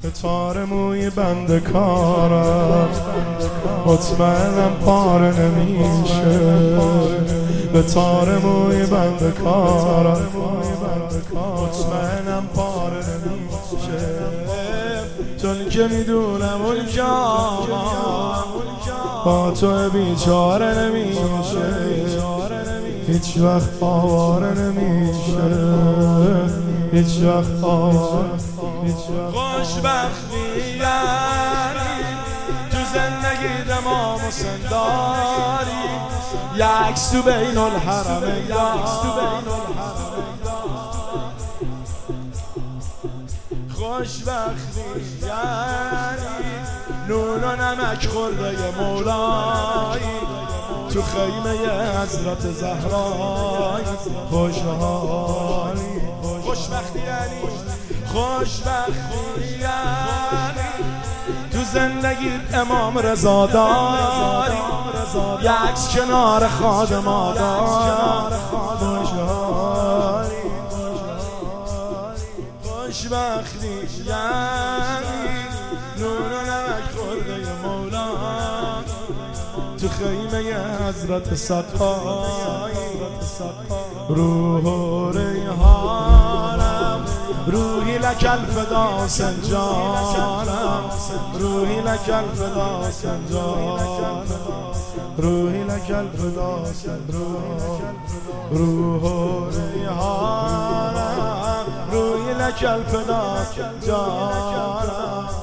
به تار موی بنده کارم مطمئنم پاره نمیشه. به تار موی بنده کارم مطمئنم پاره نمیشه. چون که میدونم اون که با تو بیچاره نمیشه. هیچ وقت آواره نمیشه. هیچ وقت آواره. خوشبختی یعنی تو زندگی دمام و سنداری یکس تو بین الحرمین خوشبختی یعنی نون و نمک خورده مولایی تو خیمه حضرت زهرای خوشحالی. خوشبختی یعنی خوشبختی یعنی تو زندگی امام رضا داری یکس کنار خادم داری خوشحالی. خوشبختی یعنی نور و نمک خورده مولا تو خیمه حضرت ستای روح و ریحانم روحی لک الفدا سنجانم روحی لک الفدا سنجانم روحی لک الفدا سنجانم روح و ریحانم روحی لک الفدا سنجانم